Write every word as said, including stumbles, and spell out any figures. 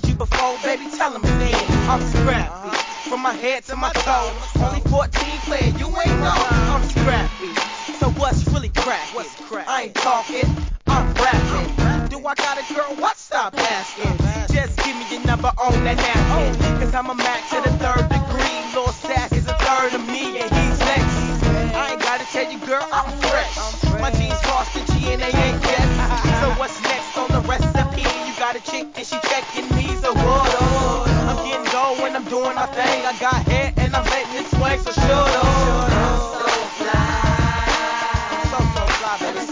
with you before, baby, tell them again. I'm scrappy, from my head to my toe. Only fourteen playing, you ain't know. I'm scrappy, so what's really crackin'? I ain't talking, I'm rapping. Do I got a girl? What's